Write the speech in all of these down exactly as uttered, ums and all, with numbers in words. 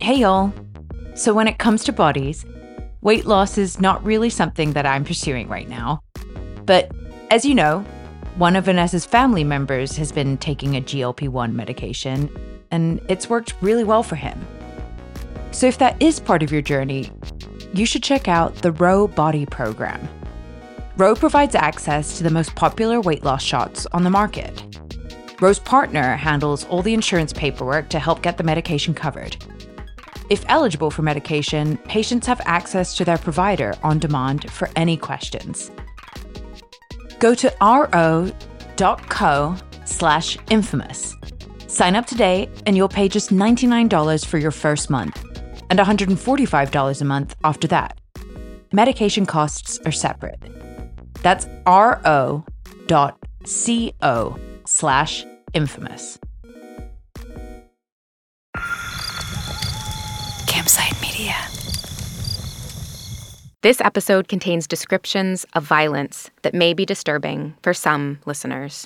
Hey y'all. So when it comes to bodies, weight loss is not really something that I'm pursuing right now. But as you know, one of Vanessa's family members has been taking a G L P one medication, and it's worked really well for him. So if that is part of your journey, you should check out the Ro Body Program. Ro provides access to the most popular weight loss shots on the market. Ro's partner handles all the insurance paperwork to help get the medication covered. If eligible for medication, patients have access to their provider on demand for any questions. Go to ro.co slash infamous. Sign up today and you'll pay just ninety-nine dollars for your first month and one hundred forty-five dollars a month after that. Medication costs are separate. That's ro.co slash infamous. Campside Media. This episode contains descriptions of violence that may be disturbing for some listeners.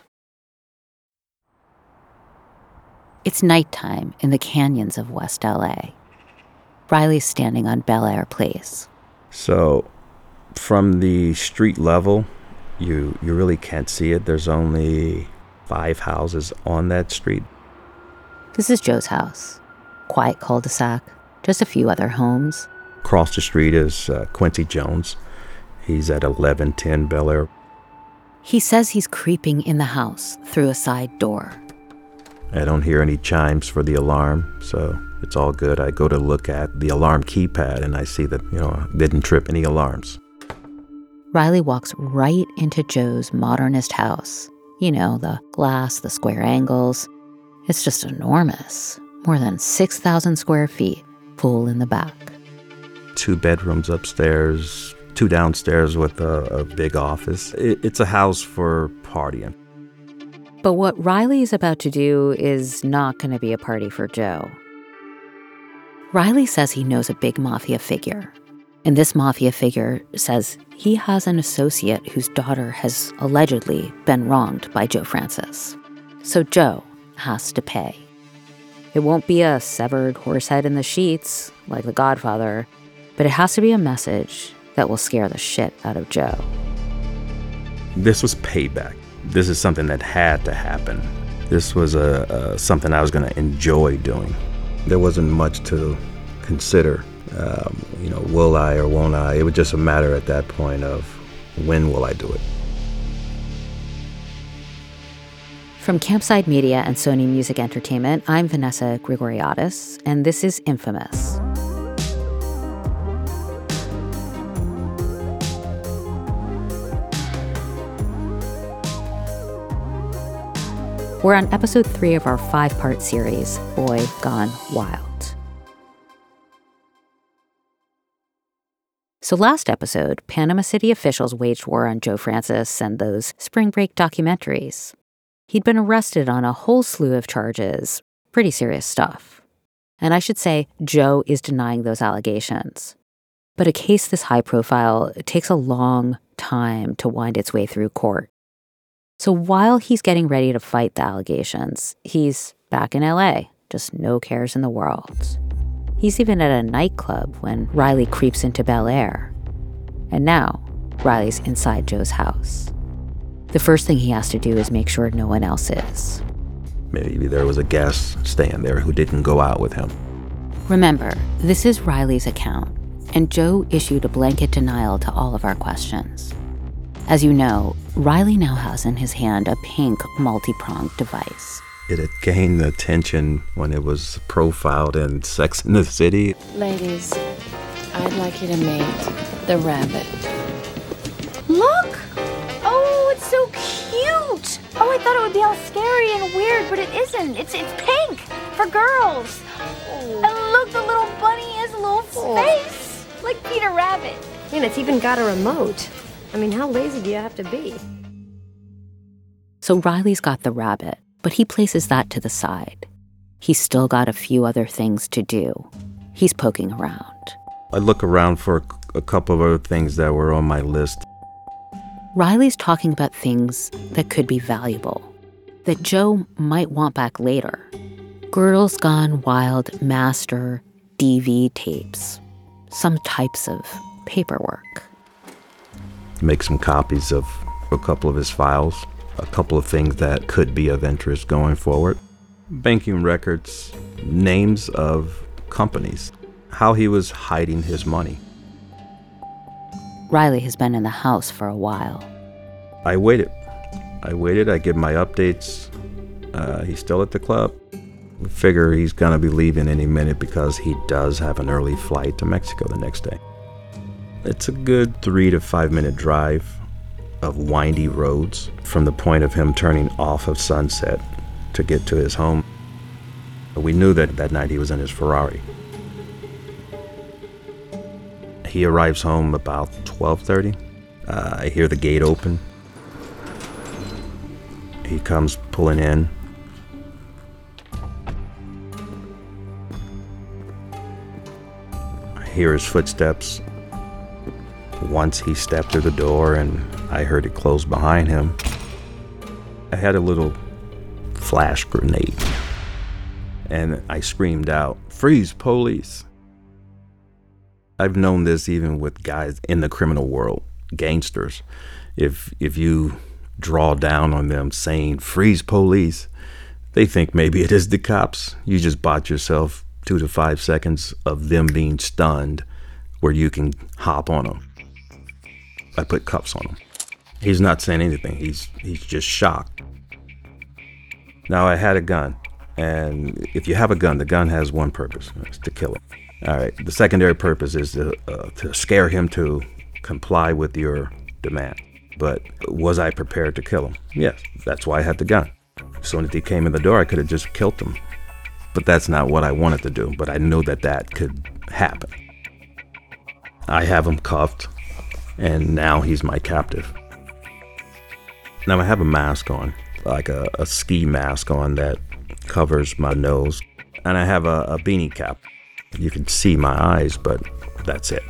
It's nighttime in the canyons of West L A. Riley's standing on Bel Air Place. So, from the street level, you you really can't see it. There's only five houses on that street. This is Joe's house. Quiet cul-de-sac, just a few other homes. Across the street is uh, Quincy Jones. He's at eleven ten Bel Air. He says he's creeping in the house through a side door. I don't hear any chimes for the alarm, so it's all good. I go to look at the alarm keypad and I see that, you know, I didn't trip any alarms. Riley walks right into Joe's modernist house. You know, the glass, the square angles. It's just enormous. More than six thousand square feet, full in the back. Two bedrooms upstairs, two downstairs with a, a big office. It, it's a house for partying. But what Riley is about to do is not going to be a party for Joe. Riley says he knows a big mafia figure. And this mafia figure says he has an associate whose daughter has allegedly been wronged by Joe Francis. So Joe has to pay. It won't be a severed horse head in the sheets like The Godfather, but it has to be a message that will scare the shit out of Joe. This was payback. This is something that had to happen. This was a, a something I was going to enjoy doing. There wasn't much to consider. Um, you know, will I or won't I? It was just a matter at that point of when will I do it. From Campside Media and Sony Music Entertainment, I'm Vanessa Grigoriadis, and this is Infamous. We're on episode three of our five-part series, Boy Gone Wild. So last episode, Panama City officials waged war on Joe Francis and those spring break documentaries. He'd been arrested on a whole slew of charges, pretty serious stuff. And I should say, Joe is denying those allegations. But a case this high profile takes a long time to wind its way through court. So while he's getting ready to fight the allegations, he's back in L A, just no cares in the world. He's even at a nightclub when Riley creeps into Bel Air. And now, Riley's inside Joe's house. The first thing he has to do is make sure no one else is. Maybe there was a guest staying there who didn't go out with him. Remember, this is Riley's account, and Joe issued a blanket denial to all of our questions. As you know, Riley now has in his hand a pink multi-pronged device. It had gained attention when it was profiled in Sex and the City. Ladies, I'd like you to meet the rabbit. Look! Oh, it's so cute! Oh, I thought it would be all scary and weird, but it isn't. It's it's pink for girls. Oh. And look, the little bunny has a little oh. face, like Peter Rabbit. And it's even got a remote. I mean, how lazy do you have to be? So Riley's got the rabbit, but he places that to the side. He's still got a few other things to do. He's poking around. I look around for a couple of other things that were on my list. Riley's talking about things that could be valuable, that Joe might want back later. Girls Gone Wild Master D V tapes, some types of paperwork. Make some copies of a couple of his files, a couple of things that could be of interest going forward. Banking records, names of companies, how he was hiding his money. Riley has been in the house for a while. I waited. I waited. I give my updates. Uh, he's still at the club. I figure he's going to be leaving any minute because he does have an early flight to Mexico the next day. It's a good three to five minute drive of windy roads from the point of him turning off of Sunset to get to his home. We knew that that night he was in his Ferrari. He arrives home about twelve thirty. Uh, I hear the gate open. He comes pulling in. I hear his footsteps. Once he stepped through the door and I heard it close behind him, I had a little flash grenade. And I screamed out, "Freeze, police!" I've known this even with guys in the criminal world, gangsters. If if you draw down on them saying, "Freeze, police," they think maybe it is the cops. You just bought yourself two to five seconds of them being stunned where you can hop on them. I put cuffs on him. He's not saying anything. He's he's just shocked. Now, I had a gun. And if you have a gun, the gun has one purpose. It's to kill him. All right. The secondary purpose is to, uh, to scare him to comply with your demand. But was I prepared to kill him? Yes. That's why I had the gun. As soon as he came in the door, I could have just killed him. But that's not what I wanted to do. But I knew that that could happen. I have him cuffed, and now he's my captive. Now I have a mask on, like a, a ski mask on that covers my nose, and I have a, a beanie cap. You can see my eyes, but that's it.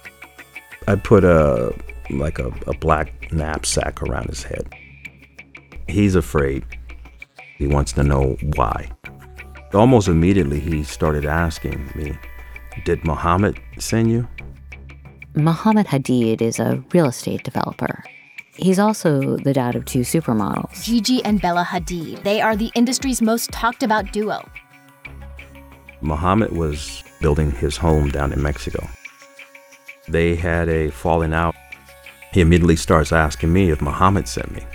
I put a like a, a black knapsack around his head. He's afraid. He wants to know why. Almost immediately he started asking me, "Did Mohammed send you?" Mohammed Hadid is a real estate developer. He's also the dad of two supermodels. Gigi and Bella Hadid. They are the industry's most talked about duo. Mohammed was building his home down in Mexico. They had a falling out. He immediately starts asking me if Mohammed sent me.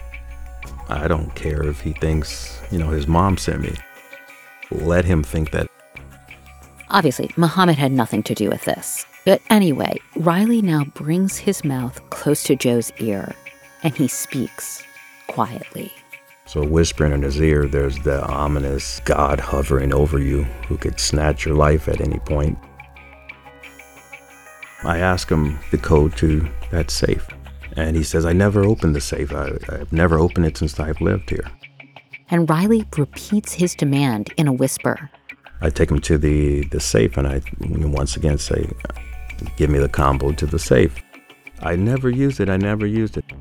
I don't care if he thinks, you know, his mom sent me. Let him think that. Obviously, Mohammed had nothing to do with this. But anyway, Riley now brings his mouth close to Joe's ear, and he speaks quietly. So whispering in his ear, there's the ominous God hovering over you who could snatch your life at any point. I ask him the code to that safe, and he says, "I never opened the safe. I, I've never opened it since I've lived here." And Riley repeats his demand in a whisper. I take him to the, the safe, and I once again say, "Give me the combo to the safe." I never used it. I never used it.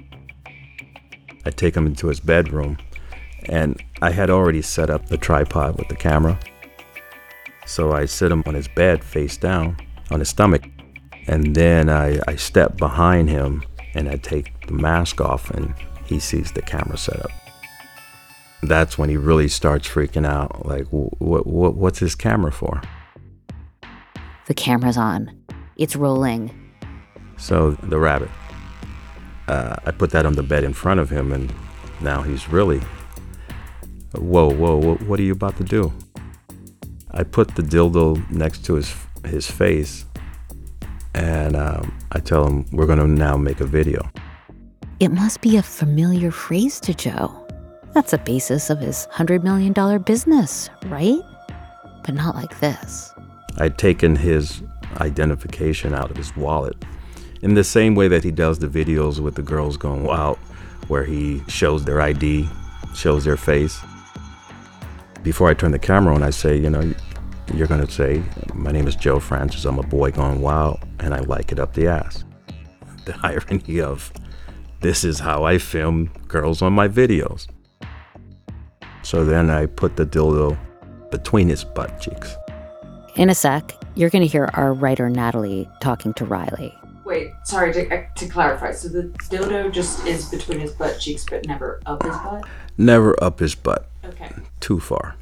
I take him into his bedroom, and I had already set up the tripod with the camera. So I sit him on his bed face down, on his stomach, and then I, I step behind him, and I take the mask off, and he sees the camera set up. That's when he really starts freaking out, like, what, what, what's his camera for? The camera's on. It's rolling. So the rabbit. Uh, I put that on the bed in front of him, and now he's really, whoa, whoa, whoa, what are you about to do? I put the dildo next to his his face, and um, I tell him, we're going to now make a video. It must be a familiar phrase to Joe. That's the basis of his one hundred million dollars business, right? But not like this. I'd taken his identification out of his wallet in the same way that he does the videos with the girls going wild, where he shows their I D, shows their face. Before I turn the camera on, I say, you know, you're going to say, "My name is Joe Francis. I'm a boy gone wild, and I like it up the ass." The irony of, this is how I film girls on my videos. So then I put the dildo between his butt cheeks. In a sec, you're going to hear our writer Natalie talking to Riley. Wait, sorry, to, to clarify, so the dildo just is between his butt cheeks but never up his butt? Never up his butt. Okay. Too far.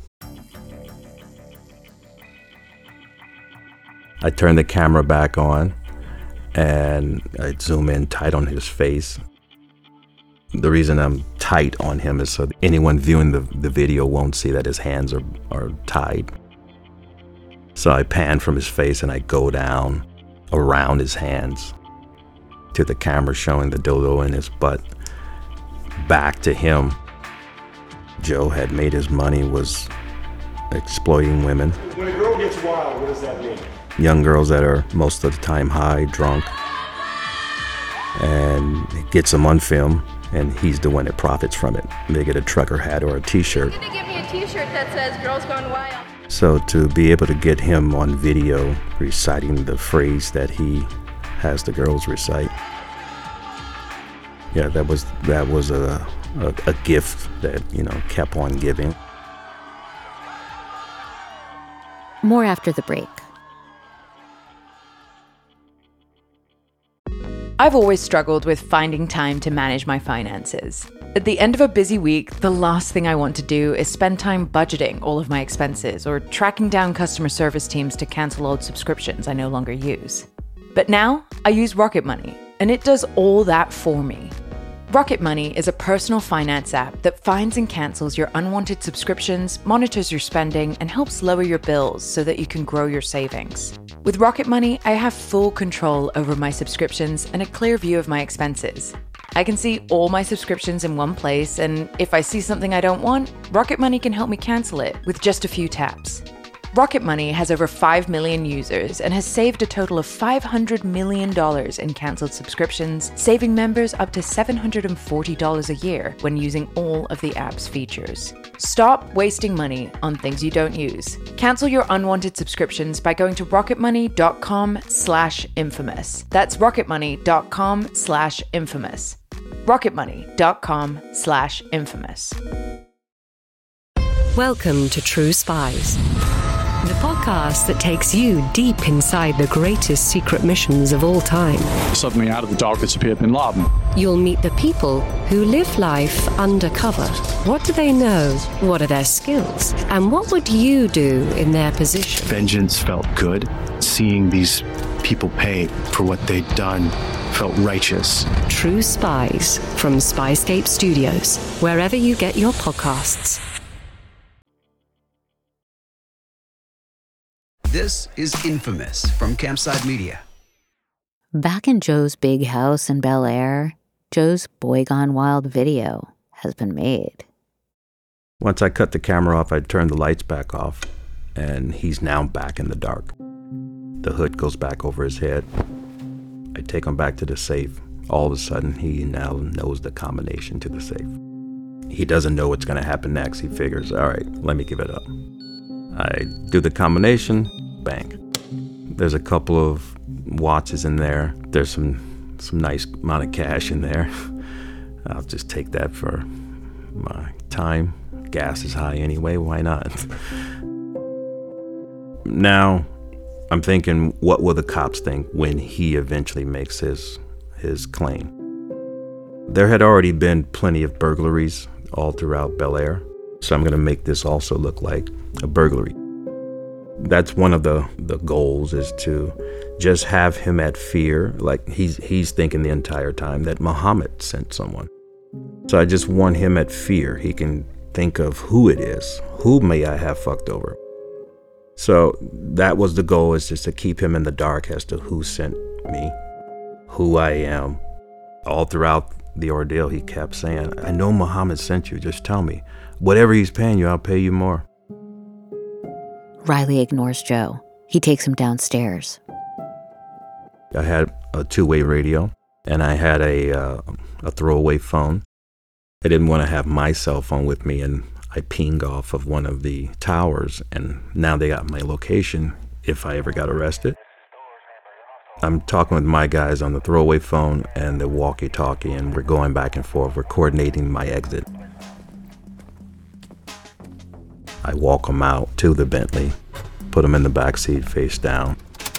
I turn the camera back on and I zoom in tight on his face. The reason I'm tight on him is so that anyone viewing the, the video won't see that his hands are, are tied. So I pan from his face and I go down around his hands to the camera showing the dildo in his butt. Back to him. Joe had made his money, was exploiting women. When a girl gets wild, what does that mean? Young girls that are most of the time high, drunk, and gets them on film, and he's the one that profits from it. They get a trucker hat or a t-shirt. He's gonna give me a t-shirt that says "Girls Gone Wild." So to be able to get him on video reciting the phrase that he has the girls recite, yeah, that was that was a a, a gift that, you know, kept on giving. More after the break. I've always struggled with finding time to manage my finances. At the end of a busy week, the last thing I want to do is spend time budgeting all of my expenses or tracking down customer service teams to cancel old subscriptions I no longer use. But now, I use Rocket Money, and it does all that for me. Rocket Money is a personal finance app that finds and cancels your unwanted subscriptions, monitors your spending, and helps lower your bills so that you can grow your savings. With Rocket Money, I have full control over my subscriptions and a clear view of my expenses. I can see all my subscriptions in one place, and if I see something I don't want, Rocket Money can help me cancel it with just a few taps. Rocket Money has over five million users and has saved a total of five hundred million dollars in canceled subscriptions, saving members up to seven hundred forty dollars a year when using all of the app's features. Stop wasting money on things you don't use. Cancel your unwanted subscriptions by going to rocketmoney.com slash infamous. That's rocketmoney.com slash infamous. rocketmoney.com slash infamous. Welcome to True Spies, the podcast that takes you deep inside the greatest secret missions of all time. Suddenly, out of the darkness appeared Bin Laden. You'll meet the people who live life undercover. What do they know? What are their skills? And what would you do in their position? Vengeance felt good. Seeing these people pay for what they'd done felt righteous. True Spies from Spyscape Studios, wherever you get your podcasts. This is Infamous from Campside Media. Back in Joe's big house in Bel Air, Joe's Boy Gone Wild video has been made. Once I cut the camera off, I turned the lights back off, and he's now back in the dark. The hood goes back over his head. I take him back to the safe. All of a sudden, he now knows the combination to the safe. He doesn't know what's going to happen next. He figures, all right, let me give it up. I do the combination, bang. There's a couple of watches in there. There's some some nice amount of cash in there. I'll just take that for my time. Gas is high anyway, why not? Now, I'm thinking, what will the cops think when he eventually makes his his claim? There had already been plenty of burglaries all throughout Bel Air, so I'm gonna make this also look like a burglary. That's one of the, the goals, is to just have him at fear, like he's he's thinking the entire time that Muhammad sent someone. So I just want him at fear. He can think of who it is. Who may I have fucked over? So that was the goal, is just to keep him in the dark as to who sent me, who I am. All throughout the ordeal, he kept saying, I know Muhammad sent you, just tell me. Whatever he's paying you, I'll pay you more. Riley ignores Joe. He takes him downstairs. I had a two-way radio, and I had a uh, a throwaway phone. I didn't want to have my cell phone with me, and I pinged off of one of the towers, and now they got my location if I ever got arrested. I'm talking with my guys on the throwaway phone and the walkie-talkie, and we're going back and forth. We're coordinating my exit. I walk them out to the Bentley, put him in the back seat face down.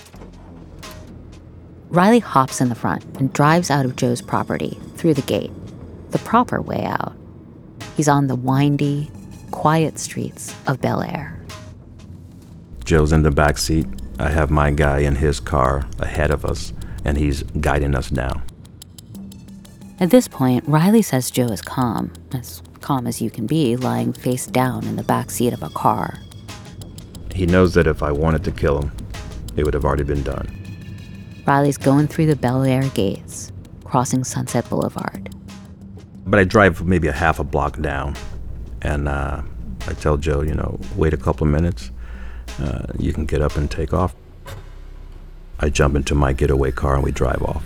Riley hops in the front and drives out of Joe's property through the gate, the proper way out. He's on the windy, quiet streets of Bel Air. Joe's in the back seat. I have my guy in his car ahead of us, and he's guiding us down. At this point, Riley says Joe is calm, as calm as you can be, lying face down in the back seat of a car. He knows that if I wanted to kill him, it would have already been done. Riley's going through the Bel Air gates, crossing Sunset Boulevard. But I drive maybe a half a block down, and uh, I tell Joe, you know, wait a couple of minutes. Uh, you can get up and take off. I jump into my getaway car and we drive off.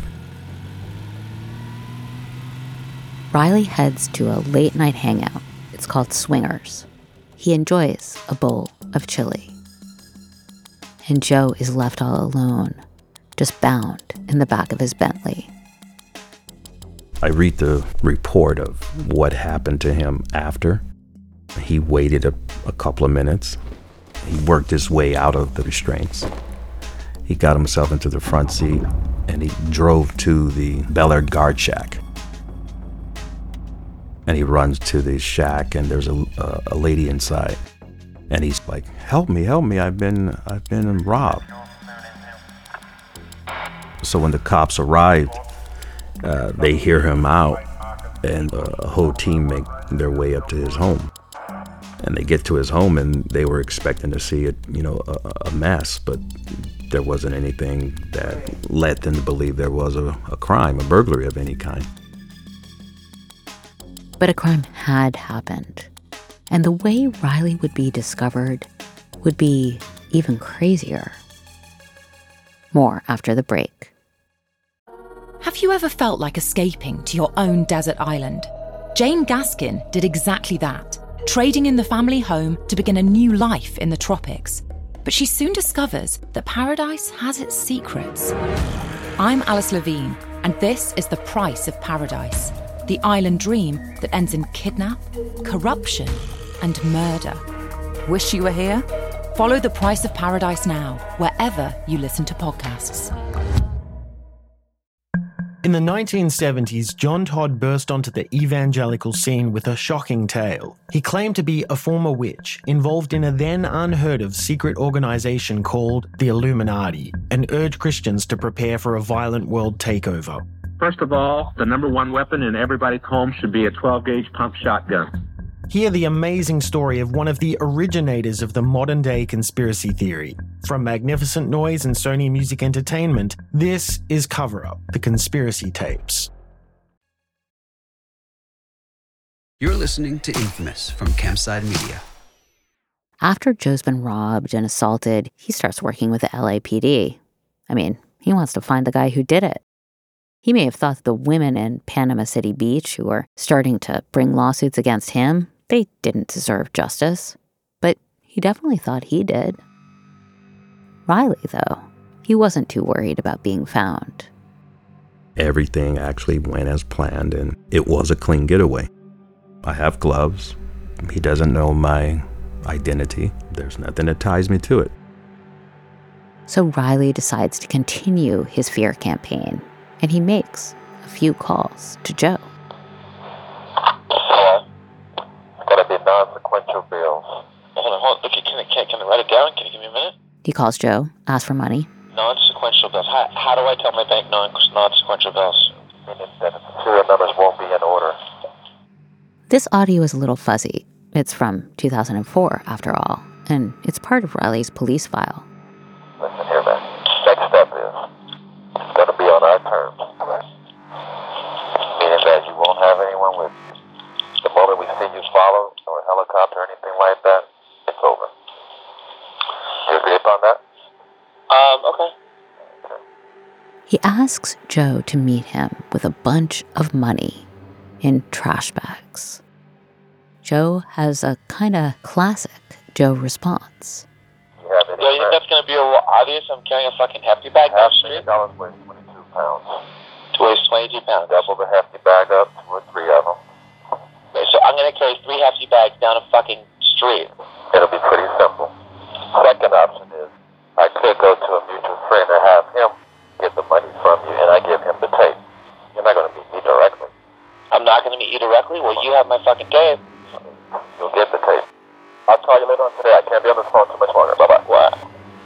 Riley heads to a late-night hangout. It's called Swingers. He enjoys a bowl of chili. And Joe is left all alone, just bound in the back of his Bentley. I read the report of what happened to him after. He waited a, a couple of minutes. He worked his way out of the restraints. He got himself into the front seat and he drove to the Bel Air guard shack. And he runs to the shack and there's a, a, a lady inside. And he's like, help me, help me, I've been, I've been robbed. So when the cops arrived, uh, they hear him out and a whole team make their way up to his home. And they get to his home and they were expecting to see it, you know, a, a mess, but there wasn't anything that led them to believe there was a, a crime, a burglary of any kind. But a crime had happened. And the way Riley would be discovered would be even crazier. More after the break. Have you ever felt like escaping to your own desert island? Jane Gaskin did exactly that, trading in the family home to begin a new life in the tropics. But she soon discovers that paradise has its secrets. I'm Alice Levine, and this is The Price of Paradise, the island dream that ends in kidnap, corruption, and murder. Wish you were here? Follow The Price of Paradise now, wherever you listen to podcasts. In the nineteen seventies, John Todd burst onto the evangelical scene with a shocking tale. He claimed to be a former witch, involved in a then unheard-of secret organization called the Illuminati, and urged Christians to prepare for a violent world takeover. First of all, the number one weapon in everybody's home should be a twelve gauge pump shotgun. Hear the amazing story of one of the originators of the modern-day conspiracy theory. From Magnificent Noise and Sony Music Entertainment, this is Cover Up, the Conspiracy Tapes. You're listening to Infamous from Campside Media. After Joe's been robbed and assaulted, he starts working with the L A P D. I mean, he wants to find the guy who did it. He may have thought that the women in Panama City Beach who were starting to bring lawsuits against him, they didn't deserve justice. But he definitely thought he did. Riley, though, he wasn't too worried about being found. Everything actually went as planned, and it was a clean getaway. I have gloves. He doesn't know my identity. There's nothing that ties me to it. So Riley decides to continue his fear campaign, and he makes a few calls to Joe. Yeah. It's gotta be non-sequential bills. Hold on, hold on. Okay, can I, can, can I write it down? Can you give me a minute? He calls Joe, asks for money. Non-sequential bills. How, how do I tell my bank non- non-sequential bills? Meaning that the serial numbers won't be in order. This audio is a little fuzzy. It's from two thousand four, after all, and it's part of Riley's police file. Listen here, man. Next step is it's going to be on our terms. Meaning that you won't have anyone with you. The moment we see you follow or a helicopter or anything like that, it's over. You agree upon that? Um, okay. okay. He asks Joe to meet him with a bunch of money in trash bags. Joe has a kind of classic Joe response. You have any? Yeah, you think that's going to be a little obvious? I'm carrying a fucking hefty bag down the street. Dollars weighs twenty-two pounds. It weighs twenty-two pounds. Double the hefty bag up, two or three of them. Okay, so I'm going to carry three hefty bags down a fucking street. It'll be pretty simple. Second option is could go to a mutual friend and have him get the money from you, and I give him the tape. You're not going to meet me directly. I'm not going to meet you directly? Well, you have my fucking tape. You'll get the tape. I'll call you later on today. I can't be on the phone too much longer. Bye-bye. What?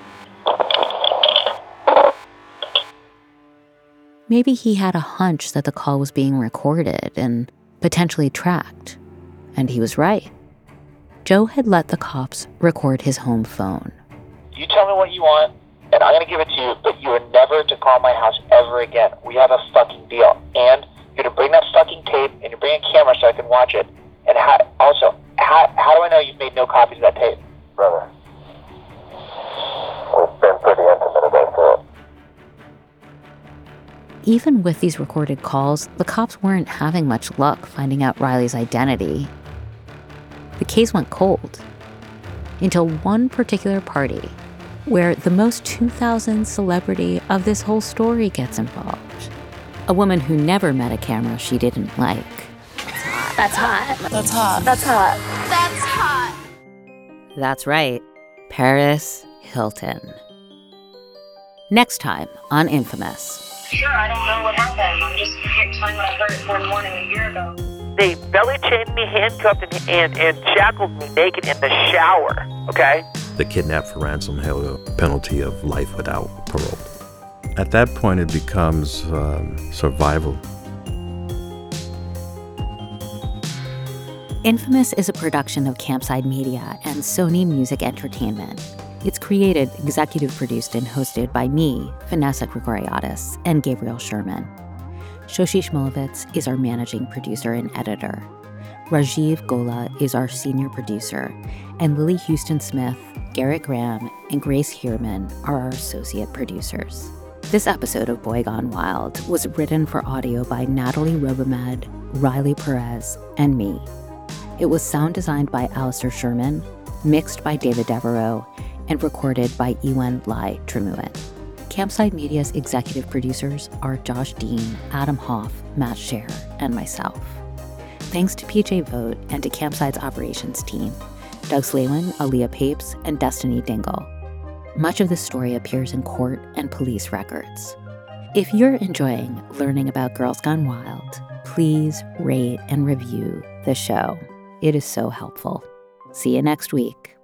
Maybe he had a hunch that the call was being recorded and potentially tracked. And he was right. Joe had let the cops record his home phone. You tell me what you want, and I'm going to give it to you, but you are never to call my house ever again. We have a fucking deal. And you're to bring that fucking tape, and you bring a camera so I can watch it. And how, also, how, how do I know you've made no copies of that tape? Brother, we've been pretty intimate about it. Even with these recorded calls, the cops weren't having much luck finding out Riley's identity. The case went cold until one particular party where the most two thousand celebrity of this whole story gets involved. A woman who never met a camera she didn't like. That's hot. That's hot. That's hot. That's hot. That's right, Paris Hilton. Next time on Infamous. Sure, I don't know what happened. I'm just here telling what I heard at four in the morning a year ago. They belly chained me, handcuffed, and, and, and shackled me naked in the shower, okay? The kidnapped for ransom held a penalty of life without parole. At that point, it becomes um, survival. Infamous is a production of Campside Media and Sony Music Entertainment. It's created, executive produced, and hosted by me, Vanessa Gregoriadis, and Gabriel Sherman. Shoshi Shmulevitz is our managing producer and editor. Rajiv Gola is our senior producer, and Lily Houston Smith, Garrett Graham, and Grace Heerman are our associate producers. This episode of Boy Gone Wild was written for audio by Natalie Robomed, Riley Perez, and me. It was sound designed by Alistair Sherman, mixed by David Devereaux, and recorded by Ewan Lai Tremuin. Campside Media's executive producers are Josh Dean, Adam Hoff, Matt Scher, and myself. Thanks to P J Vogt and to Campside's operations team, Doug Slaywin, Aaliyah Papes, and Destiny Dingle. Much of the story appears in court and police records. If you're enjoying learning about Girls Gone Wild, please rate and review the show. It is so helpful. See you next week.